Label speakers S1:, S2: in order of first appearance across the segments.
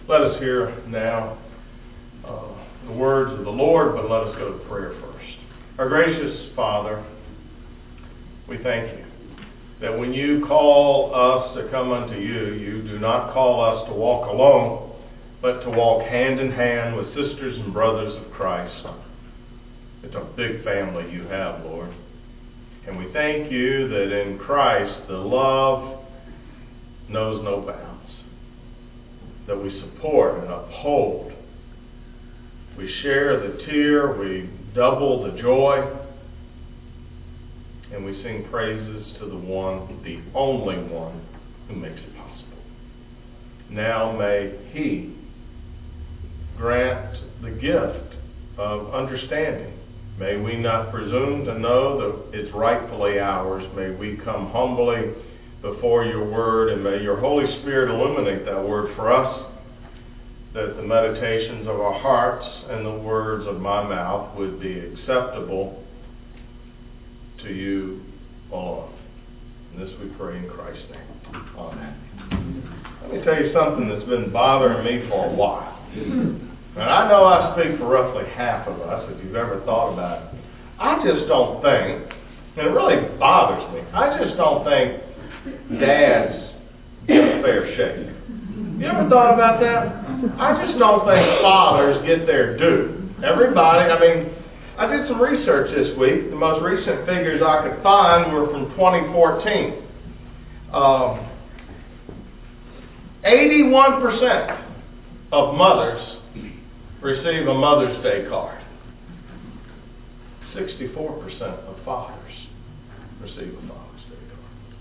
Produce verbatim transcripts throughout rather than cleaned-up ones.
S1: Let us hear now uh, the words of the Lord, but let us go to prayer first. Our gracious Father, we thank you that when you call us to come unto you, you do not call us to walk alone, but to walk hand in hand with sisters and brothers of Christ. It's a big family you have, Lord. And we thank you that in Christ the love knows no bounds, that we support and uphold. We share the tear, we double the joy, and we sing praises to the one, the only one, who makes it possible. Now may he grant the gift of understanding. May we not presume to know that it's rightfully ours. May we come humbly before your word, and may your Holy Spirit illuminate that word for us, that the meditations of our hearts and the words of my mouth would be acceptable to you, O Lord. And this we pray in Christ's name. Amen. Let me tell you something that's been bothering me for a while. And I know I speak for roughly half of us, if you've ever thought about it. I just don't think, and it really bothers me, I just don't think dads get a fair shake. You ever thought about that? I just don't think fathers get their due. Everybody, I mean, I did some research this week. The most recent figures I could find were from twenty fourteen. Um, eighty-one percent of mothers receive a Mother's Day card. sixty-four percent of fathers receive a Father's Day card.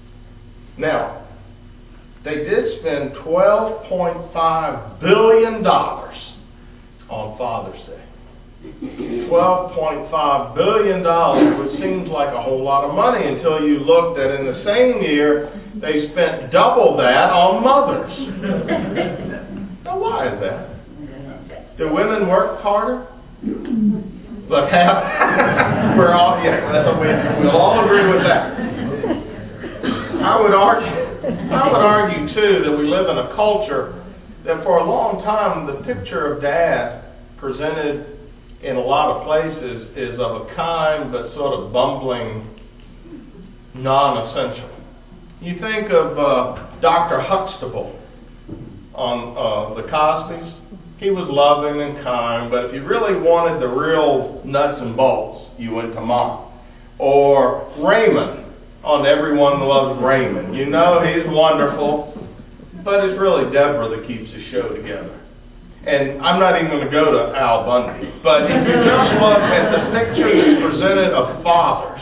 S1: Now, they did spend twelve point five billion dollars on Father's Day. twelve point five billion dollars, which seems like a whole lot of money until you look that in the same year they spent double that on mothers. Now, why is that? Do women work harder? Look, we're all, yeah, that's what we, we'll all agree with that. I would argue, I would argue too that we live in a culture that for a long time the picture of dad presented in a lot of places is of a kind but sort of bumbling non-essential. You think of uh, Doctor Huxtable on uh, the Cosbys. He was loving and kind, but if you really wanted the real nuts and bolts, you went to Mom. Or Raymond on Everyone Loves Raymond. You know, he's wonderful, but it's really Deborah that keeps the show together. And I'm not even going to go to Al Bundy, but if you just look at the pictures presented of fathers,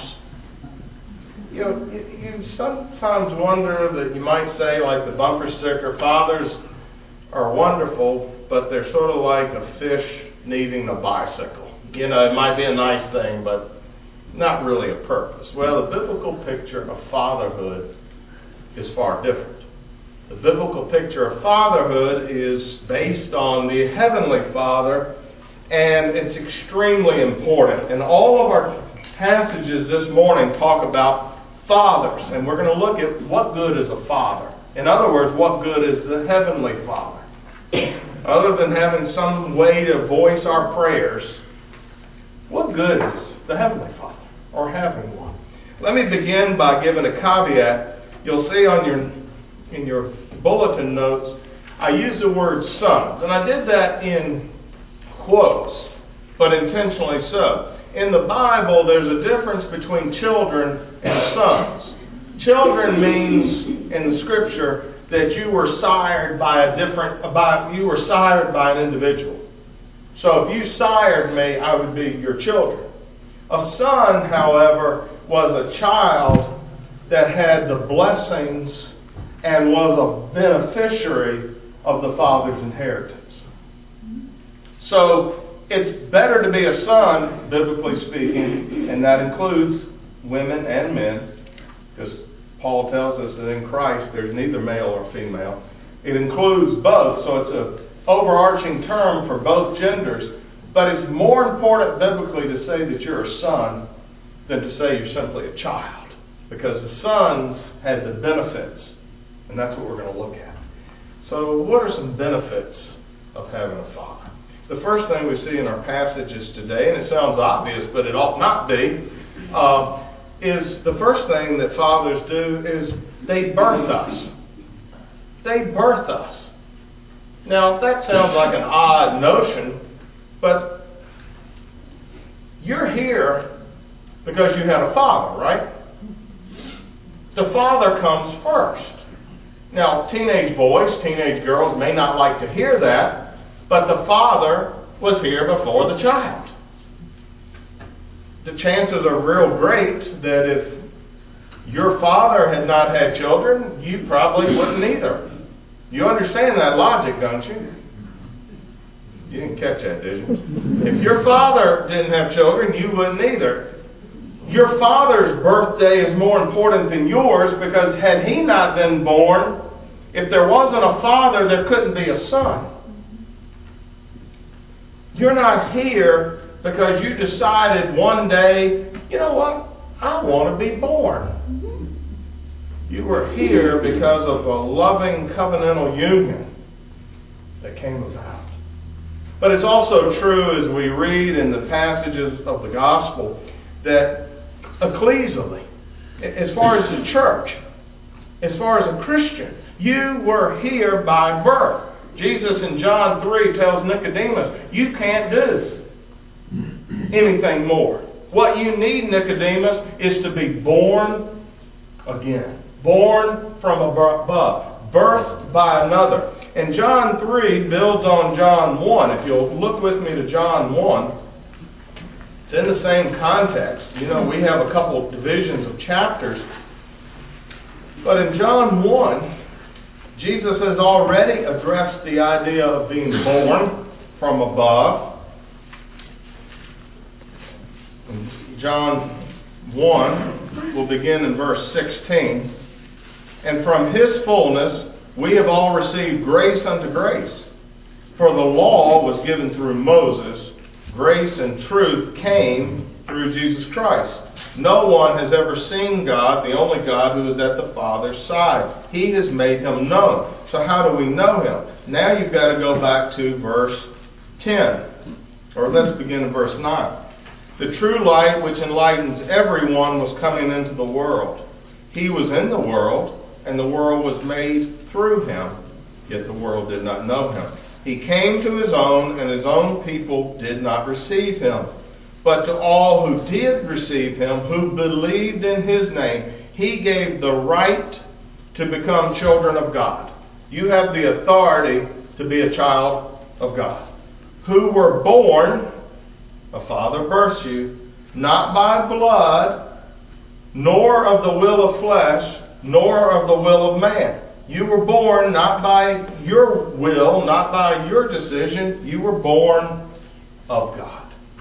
S1: you know, you, you sometimes wonder that you might say, like the bumper sticker, fathers are wonderful, but they're sort of like a fish needing a bicycle. You know, it might be a nice thing, but not really a purpose. Well, the biblical picture of fatherhood is far different. The biblical picture of fatherhood is based on the Heavenly Father, and it's extremely important. And all of our passages this morning talk about fathers, and we're going to look at what good is a father. In other words, what good is the Heavenly Father? Other than having some way to voice our prayers, what good is the Heavenly Father, or having one? Let me begin by giving a caveat. You'll see on your in your bulletin notes, I use the word sons, and I did that in quotes, but intentionally so. In the Bible, there's a difference between children and sons. Children means, in the Scripture, that you were sired by a different, by, you were sired by an individual. So if you sired me, I would be your children. A son, however, was a child that had the blessings and was a beneficiary of the father's inheritance. So it's better to be a son, biblically speaking, and that includes women and men, because Paul tells us that in Christ there's neither male or female. It includes both, so it's an overarching term for both genders. But it's more important biblically to say that you're a son than to say you're simply a child, because the sons had the benefits, and that's what we're going to look at. So what are some benefits of having a father? The first thing we see in our passages today, and it sounds obvious, but it ought not be, uh, is the first thing that fathers do is they birth us. They birth us. Now, that sounds like an odd notion, but you're here because you had a father, right? The father comes first. Now, teenage boys, teenage girls may not like to hear that, but the father was here before the child. The chances are real great that if your father had not had children, you probably wouldn't either. You understand that logic, don't you? You didn't catch that, did you? If your father didn't have children, you wouldn't either. Your father's birthday is more important than yours because had he not been born, if there wasn't a father, there couldn't be a son. You're not here because you decided one day, you know what, I want to be born. You were here because of a loving covenantal union that came about. But it's also true, as we read in the passages of the gospel, that ecclesially, as far as the church, as far as a Christian, you were here by birth. Jesus in John three tells Nicodemus, you can't do anything more. What you need, Nicodemus, is to be born again. Born from above. Birthed by another. And John three builds on John one. If you'll look with me to John one, it's in the same context. You know, we have a couple of divisions of chapters. But in John one, Jesus has already addressed the idea of being born from above. In John one, we'll begin in verse sixteen. And from his fullness we have all received grace unto grace. For the law was given through Moses, grace and truth came through Jesus Christ. No one has ever seen God, the only God who is at the Father's side. He has made him known. So how do we know him? Now you've got to go back to verse ten. Or let's begin in verse nine. The true light which enlightens everyone was coming into the world. He was in the world, and the world was made through him, yet the world did not know him. He came to his own, and his own people did not receive him. But to all who did receive him, who believed in his name, he gave the right to become children of God. You have the authority to be a child of God. Who were born, a father births you, not by blood, nor of the will of flesh, nor of the will of man. You were born not by your will, not by your decision. You were born of God.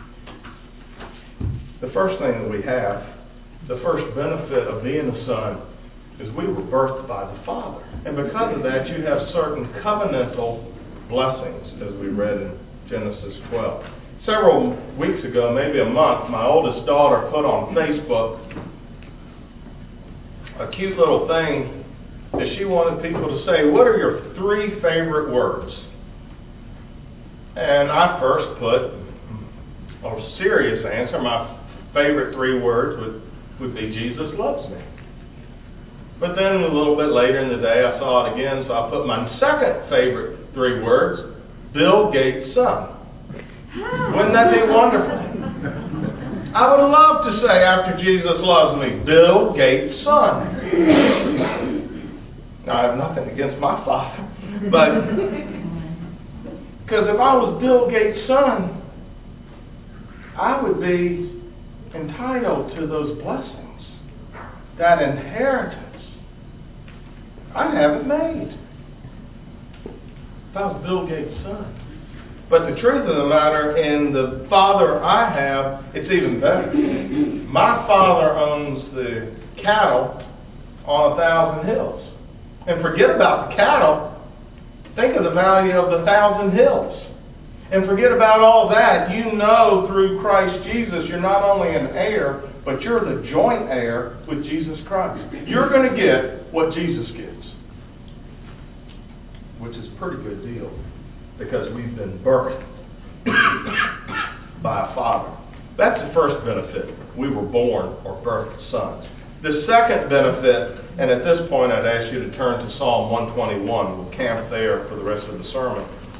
S1: The first thing that we have, the first benefit of being a son, is we were birthed by the Father. And because of that, you have certain covenantal blessings, as we read in Genesis twelve. Several weeks ago, maybe a month, my oldest daughter put on Facebook a cute little thing that she wanted people to say, what are your three favorite words? And I first put a serious answer. My favorite three words would, would be Jesus loves me. But then a little bit later in the day I saw it again, so I put my second favorite three words, Bill Gates' son. Wouldn't that be wonderful? I would love to say after Jesus loves me, Bill Gates' son. Now I have nothing against my father, but because if I was Bill Gates' son, I would be entitled to those blessings, that inheritance. I have it made. If I was Bill Gates' son. But the truth of the matter, in the father I have, it's even better. My father owns the cattle on a thousand hills. And forget about the cattle. Think of the value of the thousand hills. And forget about all that. You know through Christ Jesus, you're not only an heir, but you're the joint heir with Jesus Christ. You're going to get what Jesus gets. which is a pretty good deal because we've been birthed by a father. That's the first benefit. We were born or birthed sons. The second benefit, and at this point I'd ask you to turn to Psalm one twenty-one. We'll camp there for the rest of the sermon.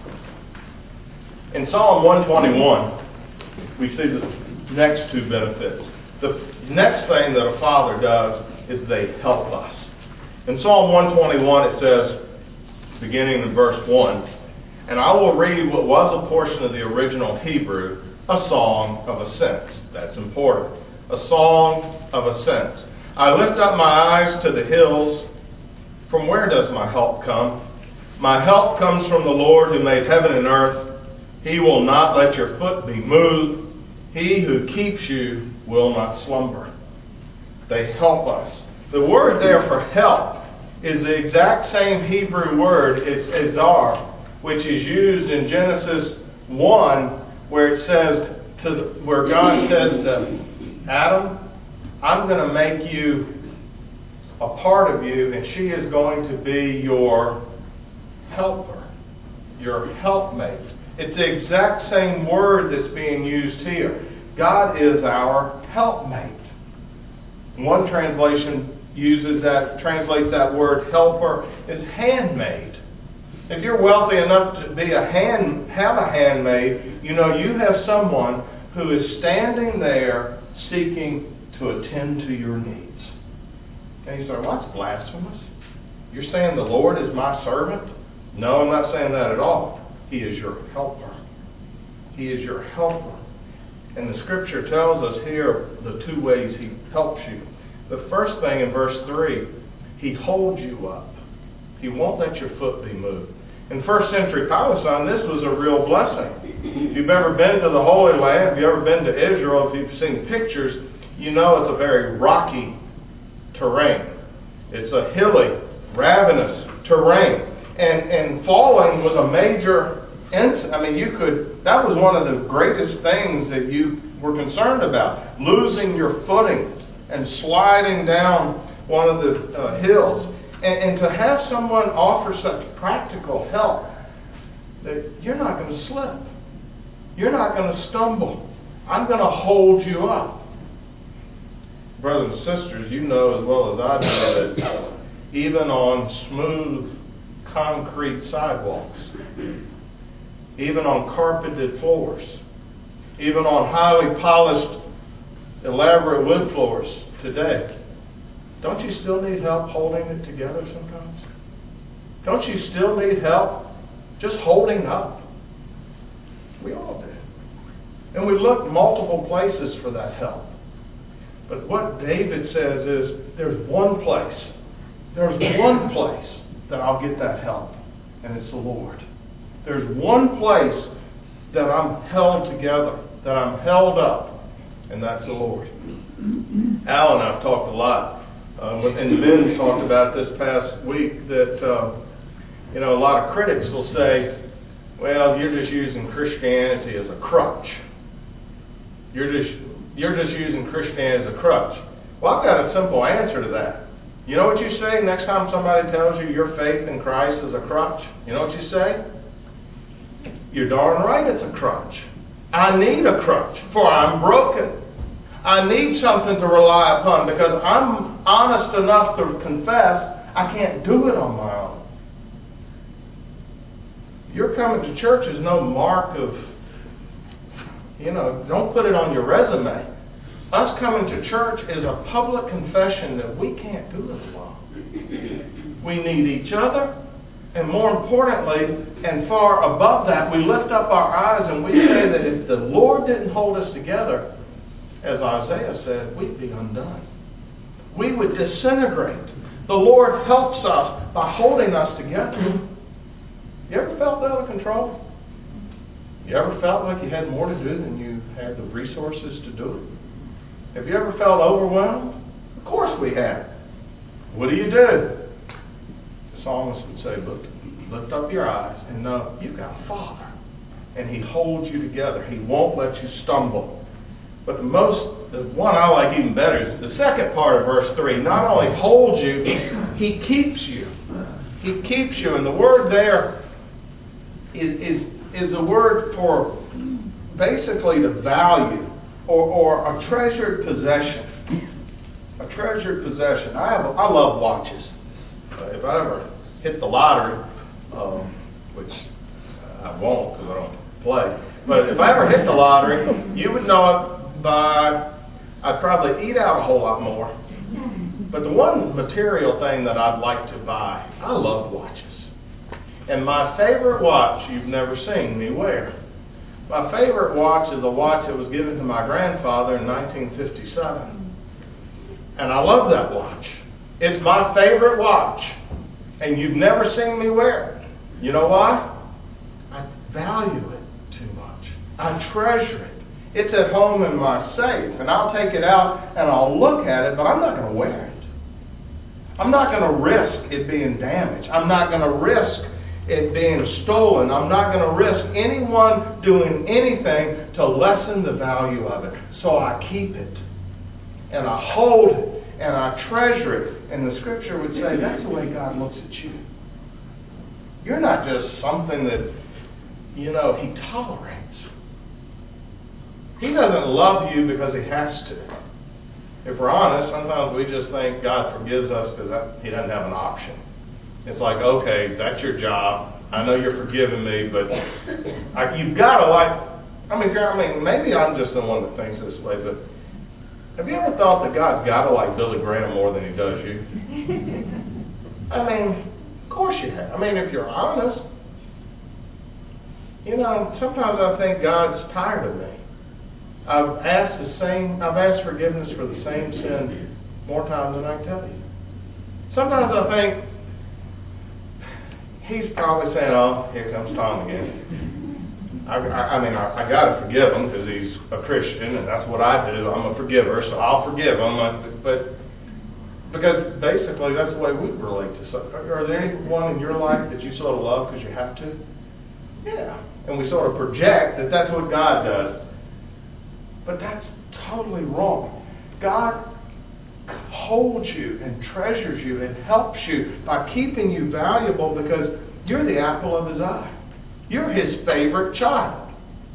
S1: In Psalm one twenty-one, we see the next two benefits. The next thing that a father does is they help us. In Psalm one twenty-one it says, beginning in verse one, and I will read what was a portion of the original Hebrew, a song of ascents. That's important. A song of ascents. I lift up my eyes to the hills. From where does my help come? My help comes from the Lord who made heaven and earth. He will not let your foot be moved. He who keeps you will not slumber. They help us. The word there for help is the exact same Hebrew word. It's ezar, which is used in Genesis one, where it says to the, where God says to Adam, I'm going to make you a part of you, and she is going to be your helper, your helpmate. It's the exact same word that's being used here. God is our helpmate. One translation uses that, translates that word helper as handmaid. If you're wealthy enough to be a hand, have a handmaid, you know you have someone who is standing there seeking to attend to your needs. And you say, well, that's blasphemous. You're saying the Lord is my servant? No, I'm not saying that at all. He is your helper. He is your helper. And the scripture tells us here the two ways he helps you. The first thing in verse three, he holds you up. He won't let your foot be moved. In first century Palestine, this was a real blessing. If you've ever been to the Holy Land, if you've ever been to Israel, if you've seen pictures, you know it's a very rocky terrain. It's a hilly, ravenous terrain. And and falling was a major incident. I mean, you could, that was one of the greatest things that you were concerned about. Losing your footing and sliding down one of the uh, hills. And, and to have someone offer such practical help that you're not going to slip. You're not going to stumble. I'm going to hold you up. Brothers and sisters, you know as well as I do that even on smooth concrete sidewalks, even on carpeted floors, even on highly polished, elaborate wood floors today, don't you still need help holding it together sometimes? Don't you still need help just holding up? We all do. And we look multiple places for that help. But what David says is, there's one place, there's one place that I'll get that help, and it's the Lord. There's one place that I'm held together, that I'm held up, and that's the Lord. Al and I have talked a lot, uh, and Ben talked about this past week, that uh, you know, a lot of critics will say, well, you're just using Christianity as a crutch. You're just You're just using Christianity as a crutch. Well, I've got a simple answer to that. You know what you say next time somebody tells you your faith in Christ is a crutch? You know what you say? You're darn right it's a crutch. I need a crutch, for I'm broken. I need something to rely upon because I'm honest enough to confess I can't do it on my own. Your coming to church is no mark of, you know, don't put it on your resume. Us coming to church is a public confession that we can't do it alone. We need each other, and more importantly, and far above that, we lift up our eyes and we say that if the Lord didn't hold us together, as Isaiah said, we'd be undone. We would disintegrate. The Lord helps us by holding us together. You ever felt out of control? You ever felt like you had more to do than you had the resources to do it? Have you ever felt overwhelmed? Of course we have. What do you do? The psalmist would say, look, lift up your eyes and know you've got a Father. And He holds you together. He won't let you stumble. But the most, the one I like even better is the second part of verse three. Not only holds you, He keeps you. He keeps you. And the word there is, is, is a word for basically the value or, or a treasured possession. A treasured possession. I have. A, I love watches. Uh, if I ever hit the lottery, um, which I won't because I don't play, but if I ever hit the lottery, you would know it by, I'd probably eat out a whole lot more. But the one material thing that I'd like to buy, I love watches. And my favorite watch you've never seen me wear. My favorite watch is a watch that was given to my grandfather in nineteen fifty-seven. And I love that watch. It's my favorite watch. And you've never seen me wear it. You know why? I value it too much. I treasure it. It's at home in my safe. And I'll take it out and I'll look at it, but I'm not going to wear it. I'm not going to risk it being damaged. I'm not going to risk it being stolen. I'm not going to risk anyone doing anything to lessen the value of it. So I keep it. And I hold it. And I treasure it. And the scripture would say that's the way God looks at you. You're not just something that, you know, He tolerates. He doesn't love you because He has to. If we're honest, sometimes we just think God forgives us because He doesn't have an option. It's like, okay, that's your job. I know you're forgiving me, but I, you've got to like, I mean, I mean, maybe I'm just the one that thinks this way, but have you ever thought that God's got to like Billy Graham more than He does you? I mean, of course you have. I mean, if you're honest. You know, sometimes I think God's tired of me. I've asked the same, I've asked forgiveness for the same sin more times than I can tell you. Sometimes I think He's probably saying, oh, here comes Tom again. I, I, I mean, I, I got to forgive him because he's a Christian, and that's what I do. I'm a forgiver, so I'll forgive him. But because basically that's the way we relate to something. Are there anyone in your life that you sort of love because you have to? Yeah. And we sort of project that that's what God does. But that's totally wrong. God holds you and treasures you and helps you by keeping you valuable because you're the apple of His eye. You're His favorite child.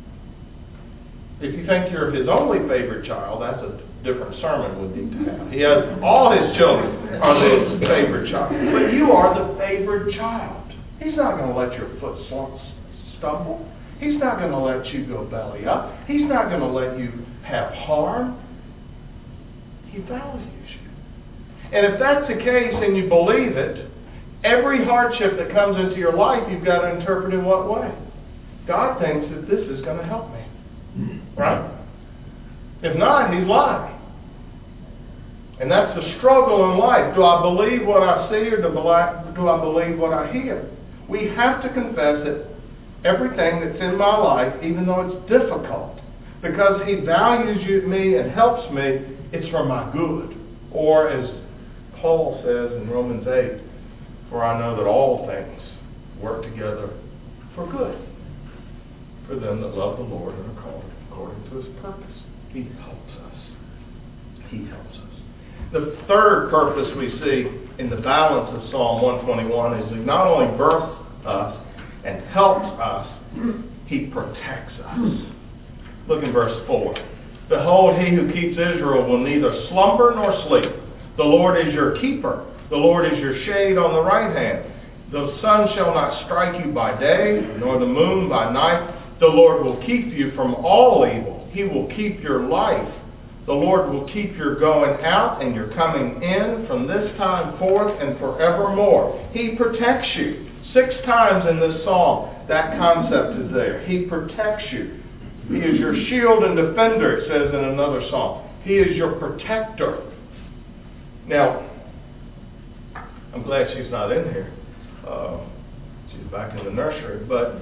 S1: If you think you're His only favorite child, that's a different sermon we need to have. He has all His children are His favorite child. But you are the favorite child. He's not going to let your foot stumble. He's not going to let you go belly up. He's not going to let you have harm. He values you. And if that's the case and you believe it, every hardship that comes into your life, you've got to interpret in what way? God thinks that this is going to help me. Right? If not, He's lying. And that's the struggle in life. Do I believe what I see or do I believe what I hear? We have to confess that everything that's in my life, even though it's difficult, because He values you, me and helps me, it's for my good. Or as Paul says in Romans eight, for I know that all things work together for good, for them that love the Lord and are called according to His purpose. He helps us. He helps us. The third purpose we see in the balance of Psalm one twenty-one is He not only births us and helps us, He protects us. Look in verse four. Behold, He who keeps Israel will neither slumber nor sleep. The Lord is your keeper. The Lord is your shade on the right hand. The sun shall not strike you by day, nor the moon by night. The Lord will keep you from all evil. He will keep your life. The Lord will keep your going out and your coming in from this time forth and forevermore. He protects you. Six times in this psalm, that concept is there. He protects you. He is your shield and defender, it says in another psalm. He is your protector. Now, I'm glad she's not in here. Uh, she's back in the nursery, but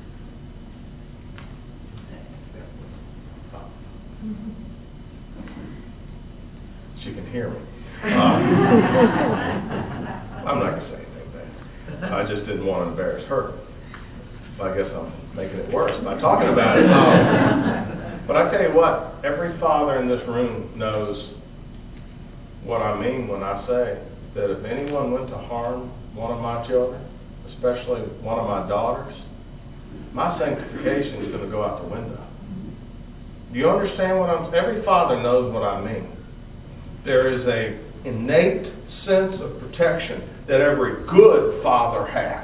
S1: she can hear me. Uh, I'm not going to say anything bad. I just didn't want to embarrass her. I guess I'm making it worse by talking about it. Um, but I tell you what, every father in this room knows what I mean when I say that if anyone went to harm one of my children, especially one of my daughters, my sanctification is going to go out the window. Do you understand what I'm saying? Every father knows what I mean. There is a innate sense of protection that every good father has.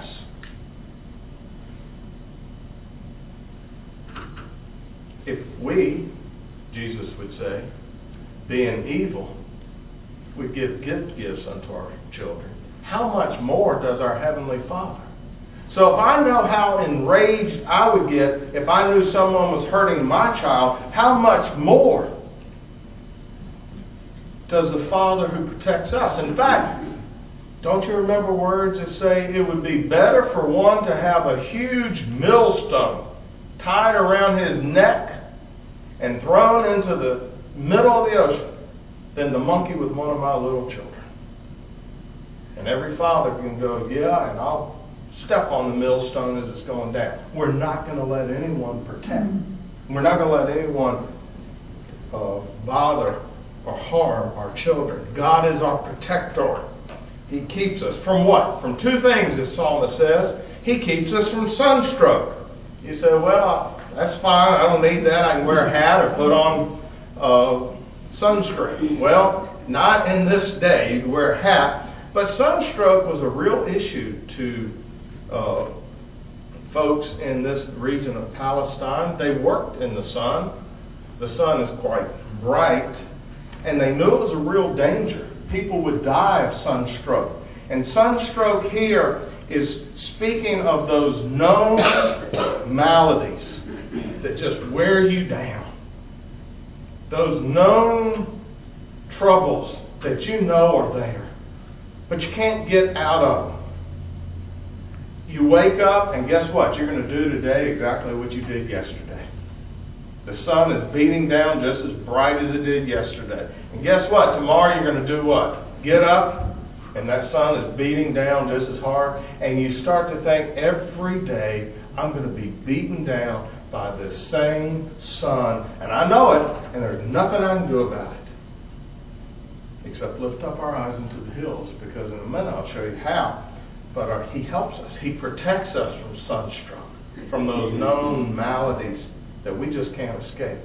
S1: If we, Jesus would say, being evil, we give gift gifts unto our children, how much more does our Heavenly Father? So if I know how enraged I would get if I knew someone was hurting my child, how much more does the Father who protects us? In fact, don't you remember words that say it would be better for one to have a huge millstone tied around his neck and thrown into the middle of the ocean than the monkey with one of my little children? And every father can go, yeah, and I'll step on the millstone as it's going down. We're not going to let anyone protect. We're not going to let anyone uh, bother or harm our children. God is our protector. He keeps us from what? From two things, the psalmist says. He keeps us from sunstroke. You say, well, that's fine. I don't need that. I can wear a hat or put on uh, sunscreen. Well, not in this day. You can wear a hat. But sunstroke was a real issue to Uh, folks in this region of Palestine. They worked in the sun. The sun is quite bright, and they knew it was a real danger. People would die of sunstroke. And sunstroke here is speaking of those known maladies that just wear you down. Those known troubles that you know are there, but you can't get out of them. You wake up, and guess what? You're going to do today exactly what you did yesterday. The sun is beating down just as bright as it did yesterday. And guess what? Tomorrow you're going to do what? Get up, and that sun is beating down just as hard. And you start to think, every day I'm going to be beaten down by this same sun. And I know it, and there's nothing I can do about it. Except lift up our eyes into the hills, because in a minute I'll show you how. But our, He helps us. He protects us from sunstroke, from those known maladies that we just can't escape.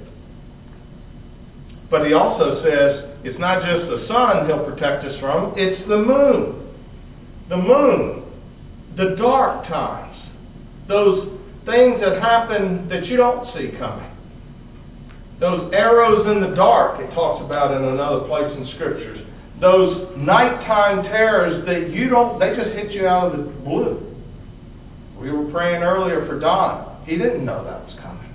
S1: But He also says it's not just the sun He'll protect us from, it's the moon. The moon, the dark times, those things that happen that you don't see coming. Those arrows in the dark, it talks about in another place in Scriptures. Those nighttime terrors that you don't, they just hit you out of the blue. We were praying earlier for Don. He didn't know that was coming.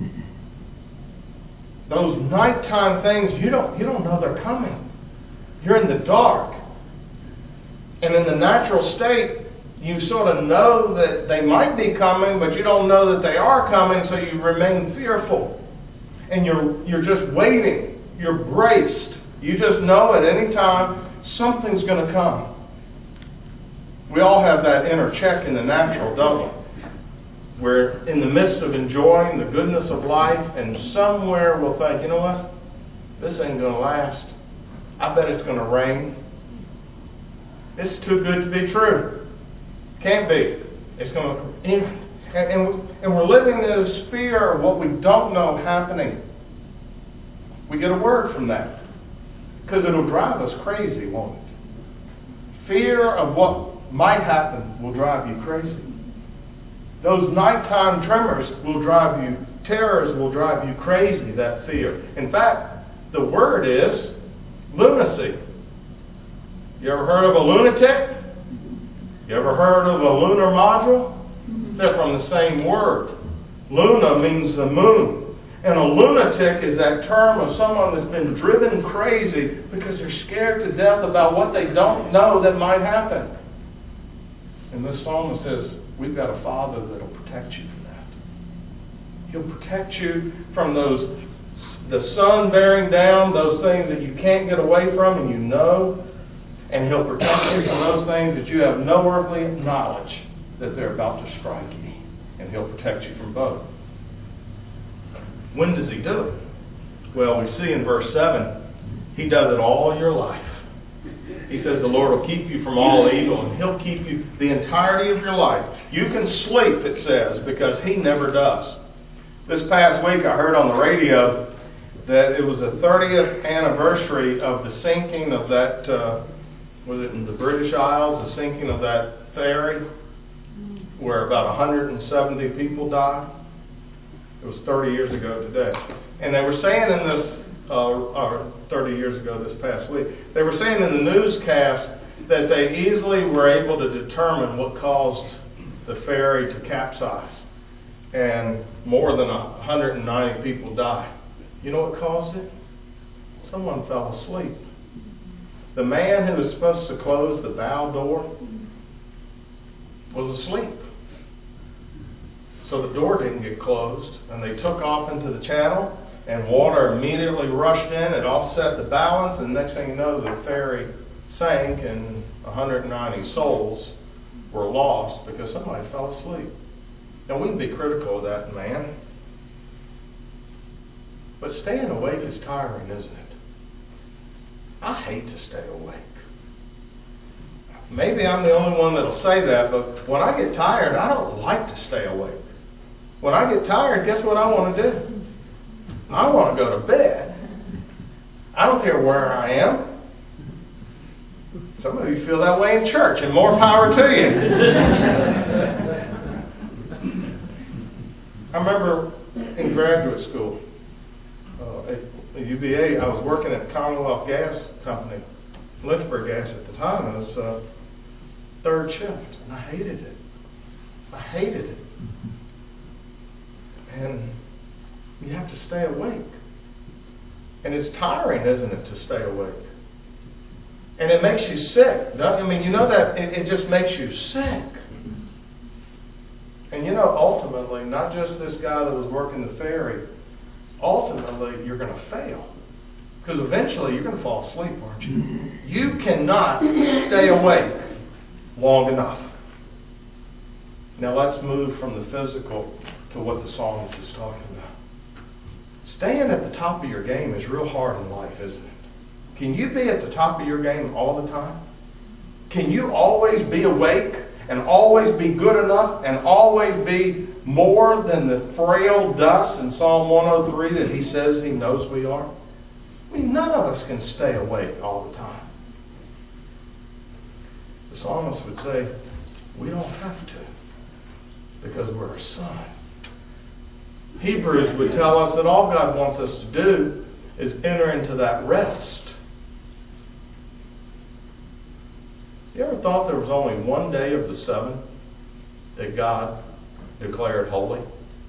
S1: Those nighttime things, you don't, you don't know they're coming. You're in the dark. And in the natural state, you sort of know that they might be coming, but you don't know that they are coming, so you remain fearful. And you're, you're just waiting. You're braced. You just know at any time something's going to come. We all have that inner check in the natural, don't we? We're in the midst of enjoying the goodness of life, and somewhere we'll think, you know what? This ain't going to last. I bet it's going to rain. It's too good to be true. Can't be. It's going to... And, and, and we're living in this fear of what we don't know happening. We get a word from that. Because it'll drive us crazy, won't it? Fear of what might happen will drive you crazy. Those nighttime tremors will drive you, terrors will drive you crazy, that fear. In fact, the word is lunacy. You ever heard of a lunatic? You ever heard of a lunar module? They're from the same word. Luna means the moon. And a lunatic is that term of someone that's been driven crazy because they're scared to death about what they don't know that might happen. And this psalmist says, we've got a Father that will protect you from that. He'll protect you from those, the sun bearing down, those things that you can't get away from and you know. And He'll protect you from those things that you have no earthly knowledge that they're about to strike you. And He'll protect you from both. When does He do it? Well, we see in verse seven, He does it all your life. He says the Lord will keep you from all evil, and He'll keep you the entirety of your life. You can sleep, it says, because He never does. This past week I heard on the radio that it was the thirtieth anniversary of the sinking of that, uh, was it in the British Isles, the sinking of that ferry, where about one hundred seventy people died. It was thirty years ago today. And they were saying in this, uh, or thirty years ago this past week, they were saying in the newscast that they easily were able to determine what caused the ferry to capsize. And more than one hundred ninety people died. You know what caused it? Someone fell asleep. The man who was supposed to close the bow door was asleep. So the door didn't get closed, and they took off into the channel, and water immediately rushed in. It offset the balance, and the next thing you know, the ferry sank, and one hundred ninety souls were lost because somebody fell asleep. Now, we can be critical of that man, but staying awake is tiring, isn't it? I hate to stay awake. Maybe I'm the only one that'll say that, but when I get tired, I don't like to stay awake. When I get tired, guess what I want to do? I want to go to bed. I don't care where I am. Some of you feel that way in church, and more power to you. I remember in graduate school, uh, at U B A, I was working at Commonwealth Gas Company, Lynchburg Gas at the time. It was uh, third shift, and I hated it. I hated it. And you have to stay awake. And it's tiring, isn't it, to stay awake? And it makes you sick. I mean, you know that it, it just makes you sick. And you know, ultimately, not just this guy that was working the ferry, ultimately, you're going to fail. Because eventually, you're going to fall asleep, aren't you? You cannot stay awake long enough. Now, let's move from the physical to what the psalmist is talking about. Staying at the top of your game is real hard in life, isn't it? Can you be at the top of your game all the time? Can you always be awake and always be good enough and always be more than the frail dust in Psalm one oh three that he says he knows we are? I mean, none of us can stay awake all the time. The psalmist would say, we don't have to, because we're a son. Hebrews would tell us that all God wants us to do is enter into that rest. You ever thought there was only one day of the seven that God declared holy?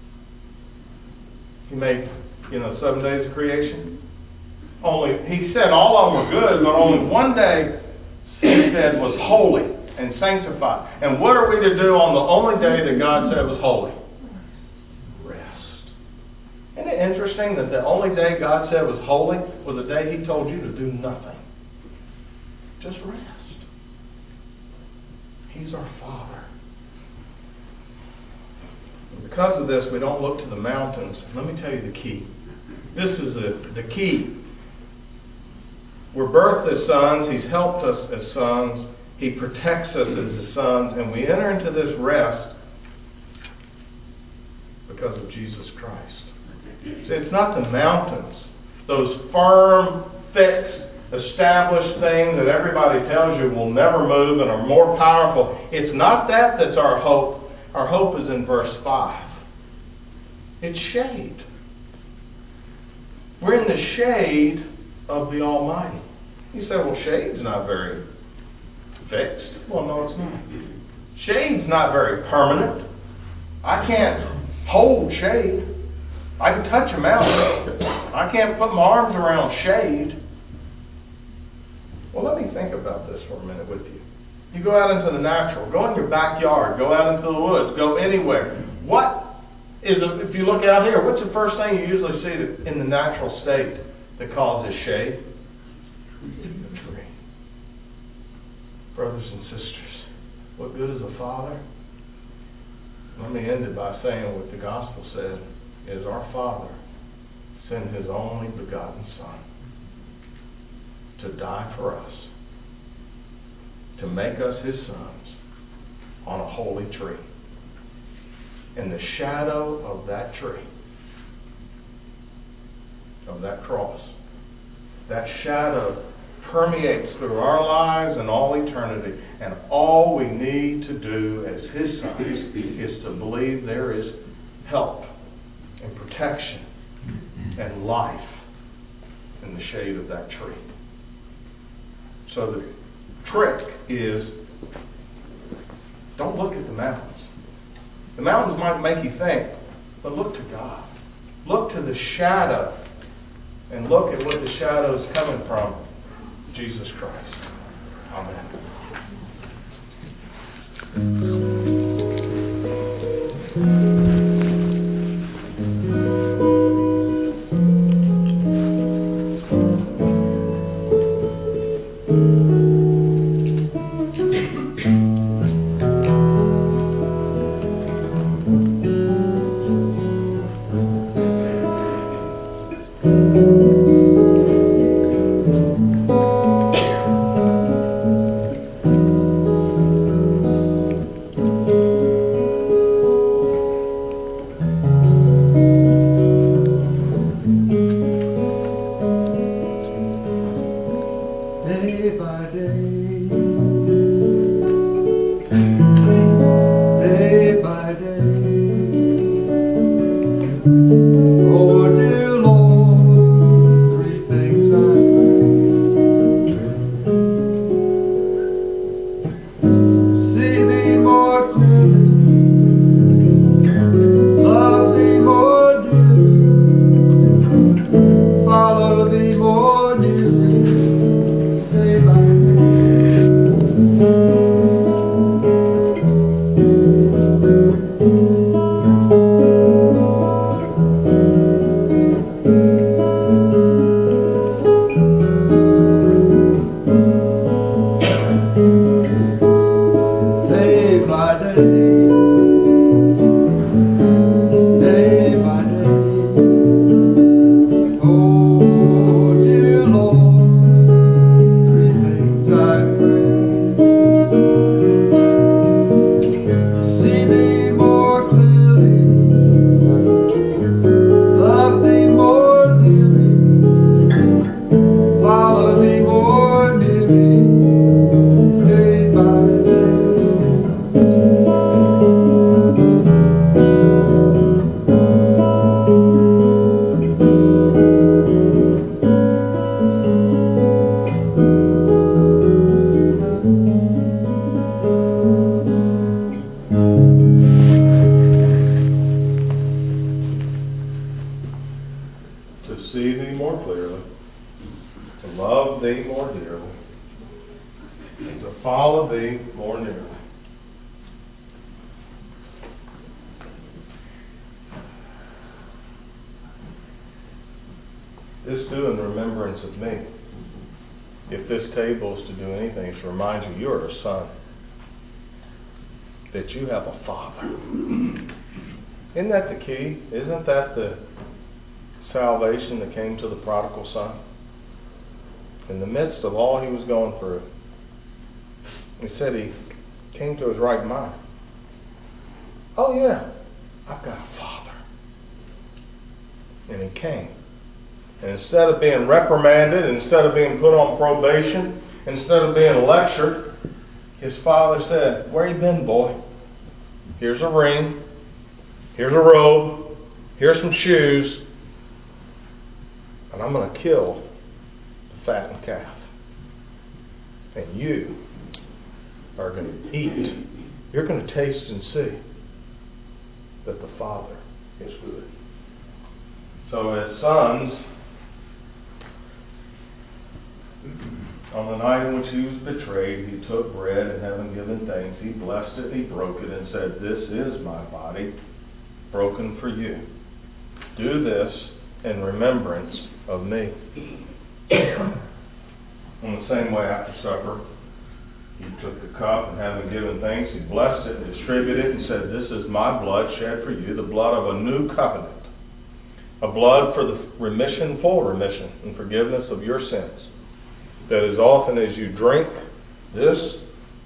S1: He made, you know, seven days of creation. Only, he said all of them were good, but only one day he said was holy and sanctified. And what are we to do on the only day that God said was holy? Isn't it interesting that the only day God said was holy was the day He told you to do nothing? Just rest. He's our Father. And because of this, we don't look to the mountains. Let me tell you the key. This is the, the key. We're birthed as sons. He's helped us as sons. He protects us as His sons. And we enter into this rest because of Jesus Christ. See, it's not the mountains, those firm, fixed, established things that everybody tells you will never move and are more powerful. It's not that that's our hope. Our hope is in verse five. It's shade. We're in the shade of the Almighty. You say, well, shade's not very fixed. Well, no, it's not. Shade's not very permanent. I can't hold shade. I can touch a mountain. I can't put my arms around shade. Well, let me think about this for a minute with you. You go out into the natural. Go in your backyard. Go out into the woods. Go anywhere. What is, if you look out here, what's the first thing you usually see in the natural state that causes shade? A tree. Brothers and sisters, what good is a father? Let me end it by saying what the gospel said. Is our Father sent His only begotten Son to die for us to make us his sons on a holy tree. And the shadow of that tree, of that cross, that shadow permeates through our lives and all eternity. And all we need to do as his sons is to believe there is help and protection and life in the shade of that tree. So the trick is, don't look at the mountains. The mountains might make you think, but look to God. Look to the shadow and look at what the shadow is coming from. Jesus Christ. Amen. This do in remembrance of me. If this table is to do anything, it's to remind you you're a son. That you have a father. Isn't that the key? Isn't that the salvation that came to the prodigal son? In the midst of all he was going through, he said he came to his right mind. Oh yeah, I've got a father. And he came. And instead of being reprimanded, instead of being put on probation, instead of being lectured, his father said, "Where you been, boy? Here's a ring. Here's a robe. Here's some shoes. And I'm going to kill the fattened calf. And you are going to eat. You're going to taste and see that the Father is good." So as sons, on the night in which he was betrayed, he took bread, and having given thanks, he blessed it, and he broke it, and said, "This is my body, broken for you. Do this in remembrance of me." In the same way, after supper, he took the cup, and having given thanks, he blessed it and distributed it, and said, "This is my blood shed for you, the blood of a new covenant, a blood for the remission, full remission, and forgiveness of your sins. That as often as you drink this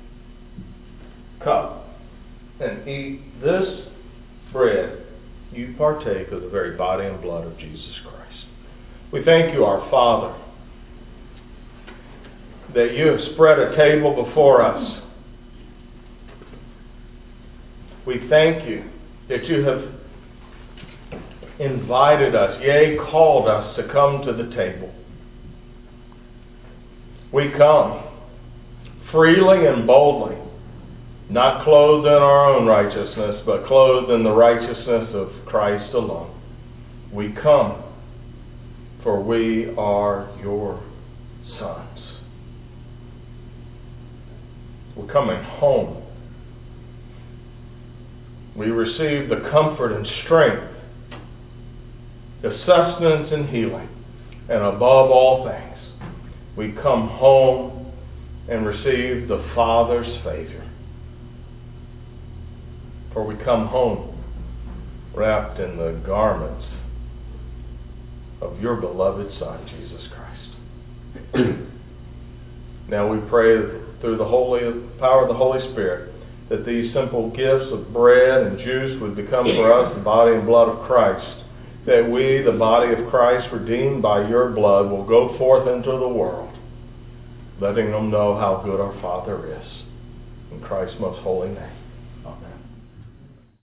S1: cup and eat this bread, you partake of the very body and blood of Jesus Christ. We thank you, our Father, that you have spread a table before us. We thank you that you have invited us, yea, called us to come to the table. We come freely and boldly, not clothed in our own righteousness, but clothed in the righteousness of Christ alone. We come, for we are your sons. We're coming home. We receive the comfort and strength, the sustenance and healing, and above all things, we come home and receive the Father's favor. For we come home wrapped in the garments of your beloved Son, Jesus Christ. Now we pray through the holy power of the Holy Spirit that these simple gifts of bread and juice would become for us the body and blood of Christ, that we, the body of Christ, redeemed by your blood, will go forth into the world, letting them know how good our Father is. In Christ's most holy name.